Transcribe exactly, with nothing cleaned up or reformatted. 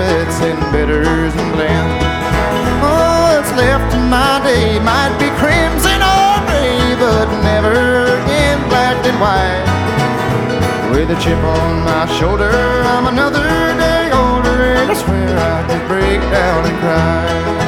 carrots and bitters and glen. Oh, what's left of my day might be crimson or gray, but never in black and white. With a chip on my shoulder, I'm another day older, and I swear I could break down and cry.